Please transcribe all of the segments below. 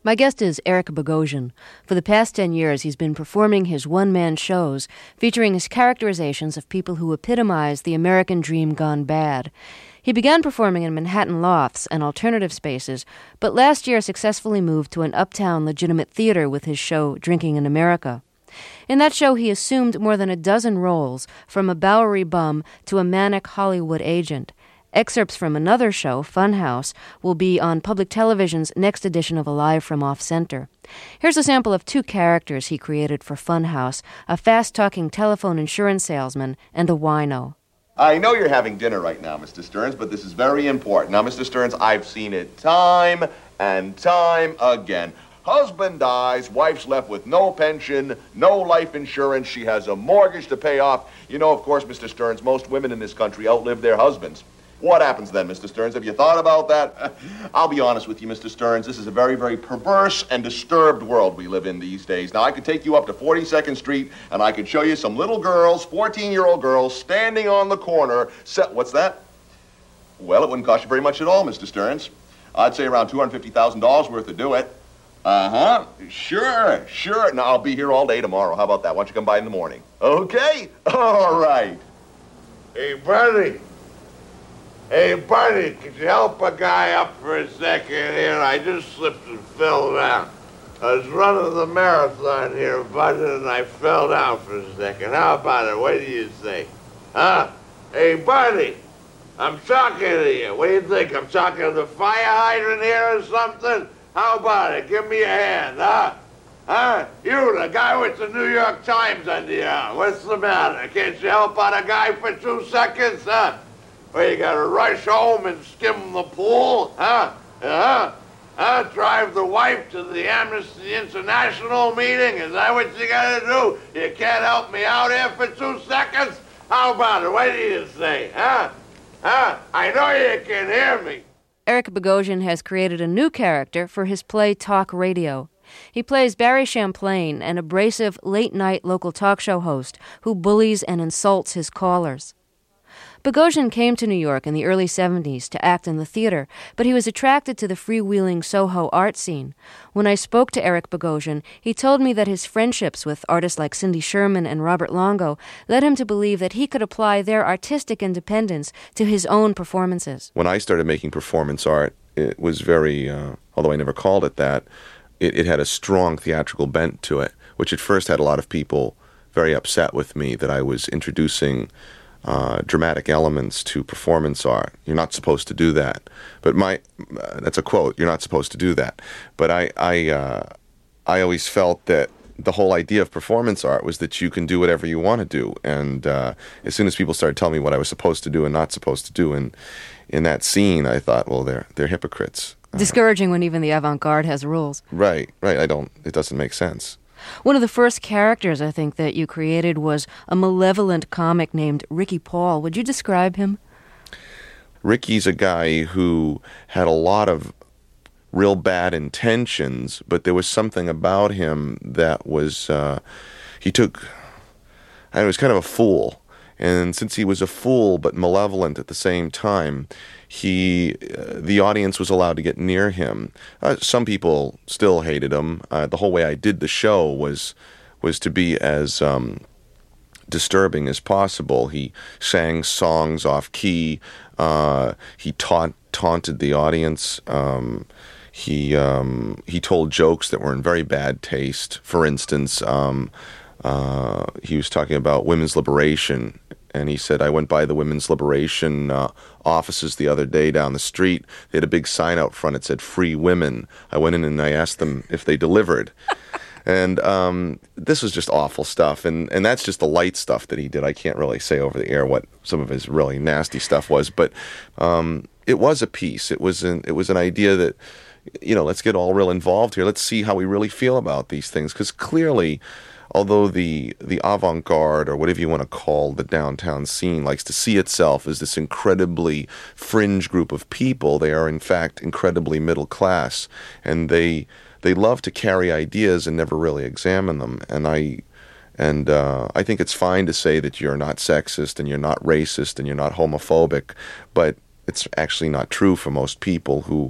My guest is Eric Bogosian. For the past 10 years, he's been performing his one-man shows featuring his characterizations of people who epitomize the American dream gone bad. He began performing in Manhattan lofts and alternative spaces, but last year successfully moved to an uptown legitimate theater with his show Drinking in America. In that show, he assumed more than a dozen roles, from a Bowery bum to a manic Hollywood agent. Excerpts from another show, Funhouse, will be on public television's next edition of Alive from Off-Center. Here's a sample of two characters he created for Funhouse, a fast-talking telephone insurance salesman and a wino. I know you're having dinner right now, Mr. Stearns, but this is very important. Now, Mr. Stearns, I've seen it time and time again. Husband dies, wife's left with no pension, no life insurance, she has a mortgage to pay off. You know, of course, Mr. Stearns, most women in this country outlive their husbands. What happens then, Mr. Stearns? Have you thought about that? I'll be honest with you, Mr. Stearns. This is a very, very perverse and disturbed world we live in these days. Now, I could take you up to 42nd Street, and I could show you some little girls, 14-year-old girls, standing on the corner. What's that? Well, it wouldn't cost you very much at all, Mr. Stearns. I'd say around $250,000 worth to do it. Sure. Now, I'll be here all day tomorrow. How about that? Why don't you come by in the morning? Okay? All right. Hey, buddy, could you help a guy up for a second here? I just slipped and fell down. I was running the marathon here, buddy, and I fell down for a second. How about it? What do you say? Huh? Hey, buddy, I'm talking to you. What do you think? I'm talking to the fire hydrant here or something? How about it? Give me a hand, huh? Huh? You, the guy with the New York Times under your arm. What's the matter? Can't you help out a guy for 2 seconds, huh? Well, you gotta rush home and skim the pool, huh? Drive the wife to the Amnesty International meeting? Is that what you gotta do? You can't help me out here for 2 seconds? How about it? What do you say, huh? I know you can hear me. Eric Bogosian has created a new character for his play Talk Radio. He plays Barry Champlain, an abrasive late-night local talk show host who bullies and insults his callers. Bogosian came to New York in the early 70s to act in the theater, but he was attracted to the freewheeling Soho art scene. When I spoke to Eric Bogosian, he told me that his friendships with artists like Cindy Sherman and Robert Longo led him to believe that he could apply their artistic independence to his own performances. When I started making performance art, it was very, although I never called it that, it had a strong theatrical bent to it, which at first had a lot of people very upset with me that I was introducing dramatic elements to performance art. You're not supposed to do that. But that's a quote, you're not supposed to do that. But I always felt that the whole idea of performance art was that you can do whatever you want to do. And as soon as people started telling me what I was supposed to do and not supposed to do in that scene, I thought, well, they're hypocrites. Discouraging when even the avant-garde has rules. Right. It doesn't make sense. One of the first characters, I think, that you created was a malevolent comic named Ricky Paul. Would you describe him? Ricky's a guy who had a lot of real bad intentions, but there was something about him that was, he was kind of a fool. And since he was a fool but malevolent at the same time, the audience was allowed to get near him. Some people still hated him. The whole way I did the show was to be as disturbing as possible. He sang songs off key. He taunted the audience. He told jokes that were in very bad taste. For instance, he was talking about women's liberation. And he said, I went by the women's liberation offices the other day down the street. They had a big sign out front. It said, free women. I went in and I asked them if they delivered. And this was just awful stuff. And that's just the light stuff that he did. I can't really say over the air what some of his really nasty stuff was. But it was a piece. It was an idea that, let's get all real involved here. Let's see how we really feel about these things. Because clearly, although the avant-garde, or whatever you want to call the downtown scene, likes to see itself as this incredibly fringe group of people, they are in fact incredibly middle class, and they love to carry ideas and never really examine them. And I think it's fine to say that you're not sexist and you're not racist and you're not homophobic, but it's actually not true for most people who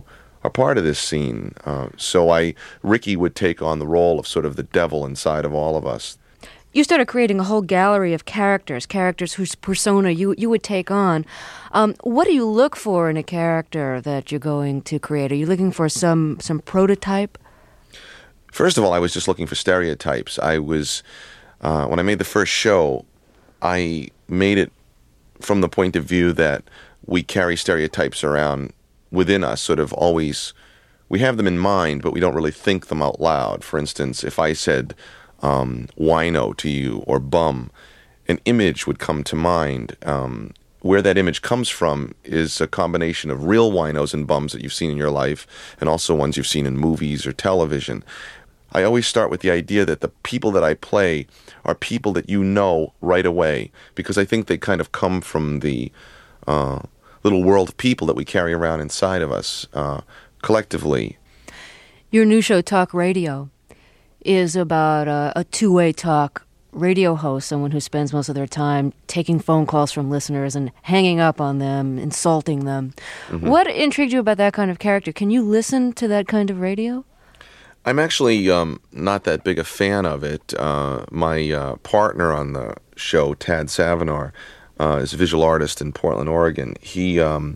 a part of this scene. Ricky would take on the role of sort of the devil inside of all of us. You started creating a whole gallery of characters whose persona you would take on. What do you look for in a character that you're going to create? Are you looking for some prototype? First of all, I was just looking for stereotypes. I was, when I made the first show, I made it from the point of view that we carry stereotypes around within us, sort of always. We have them in mind, but we don't really think them out loud. For instance, if I said wino to you or bum, an image would come to mind. Where that image comes from is a combination of real winos and bums that you've seen in your life and also ones you've seen in movies or television. I always start with the idea that the people that I play are people that you know right away, because I think they kind of come from the little world of people that we carry around inside of us collectively. Your new show, Talk Radio, is about a two-way talk radio host, someone who spends most of their time taking phone calls from listeners and hanging up on them, insulting them. Mm-hmm. What intrigued you about that kind of character? Can you listen to that kind of radio? I'm actually not that big a fan of it. My partner on the show, Tad Savinar, is a visual artist in Portland, Oregon. He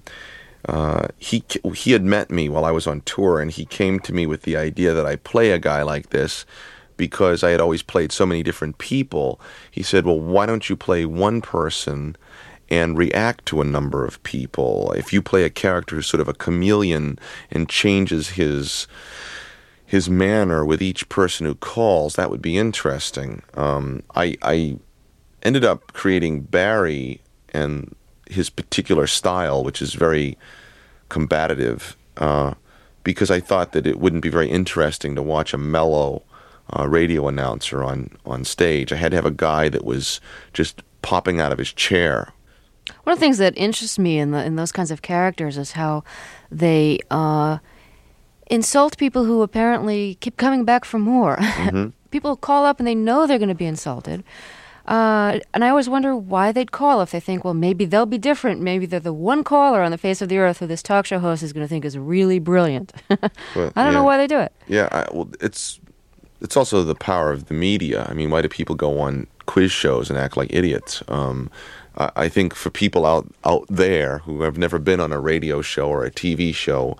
had met me while I was on tour, and he came to me with the idea that I play a guy like this because I had always played so many different people. He said, well, why don't you play one person and react to a number of people? If you play a character who's sort of a chameleon and changes his manner with each person who calls, that would be interesting. I ended up creating Barry and his particular style, which is very combative, because I thought that it wouldn't be very interesting to watch a mellow radio announcer on stage. I had to have a guy that was just popping out of his chair. One of the things that interests me in those kinds of characters is how they insult people who apparently keep coming back for more. Mm-hmm. People call up and they know they're going to be insulted. And I always wonder why they'd call if they think, well, maybe they'll be different. Maybe they're the one caller on the face of the earth who this talk show host is going to think is really brilliant. Well, I don't know why they do it. Yeah, it's also the power of the media. I mean, why do people go on quiz shows and act like idiots? I think for people out there who have never been on a radio show or a TV show,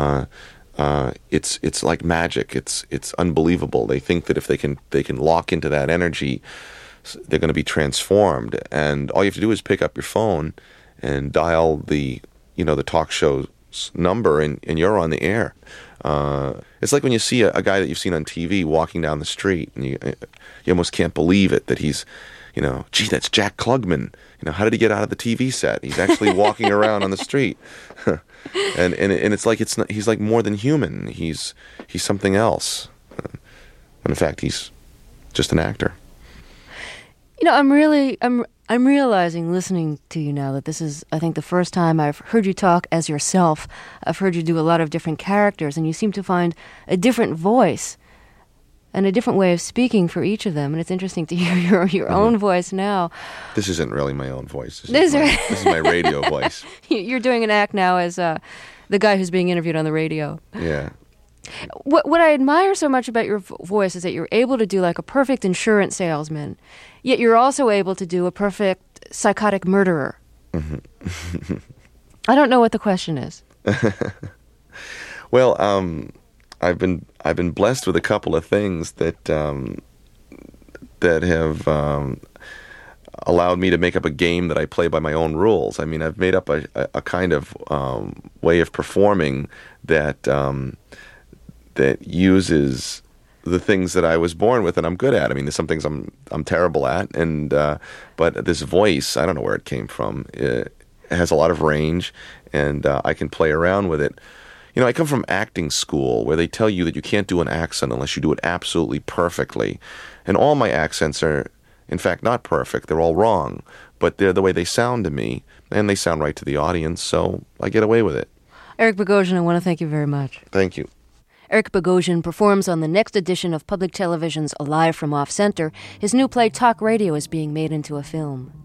it's like magic. It's unbelievable. They think that if they can lock into that energy, they're going to be transformed. And all you have to do is pick up your phone and dial the talk show's number, and you're on the air. It's like when you see a guy that you've seen on TV walking down the street, and you almost can't believe it that he's, gee, that's Jack Klugman. How did he get out of the TV set? He's actually walking around on the street. and it's like he's like more than human. He's something else. When in fact, he's just an actor. I'm realizing, listening to you now, that this is, I think, the first time I've heard you talk as yourself. I've heard you do a lot of different characters, and you seem to find a different voice and a different way of speaking for each of them. And it's interesting to hear your own voice now. This isn't really my own voice. This is my radio voice. You're doing an act now as the guy who's being interviewed on the radio. Yeah. What I admire so much about your voice is that you're able to do like a perfect insurance salesman, yet you're also able to do a perfect psychotic murderer. Mm-hmm. I don't know what the question is. Well, I've been blessed with a couple of things that have allowed me to make up a game that I play by my own rules. I mean, I've made up a kind of way of performing that uses the things that I was born with and I'm good at. I mean, there's some things I'm terrible at, but this voice, I don't know where it came from. It has a lot of range, and I can play around with it. I come from acting school where they tell you that you can't do an accent unless you do it absolutely perfectly. And all my accents are, in fact, not perfect. They're all wrong, but they're the way they sound to me, and they sound right to the audience, so I get away with it. Eric Bogosian, I want to thank you very much. Thank you. Eric Bogosian performs on the next edition of Public Television's Alive from Off Center. His new play, Talk Radio, is being made into a film.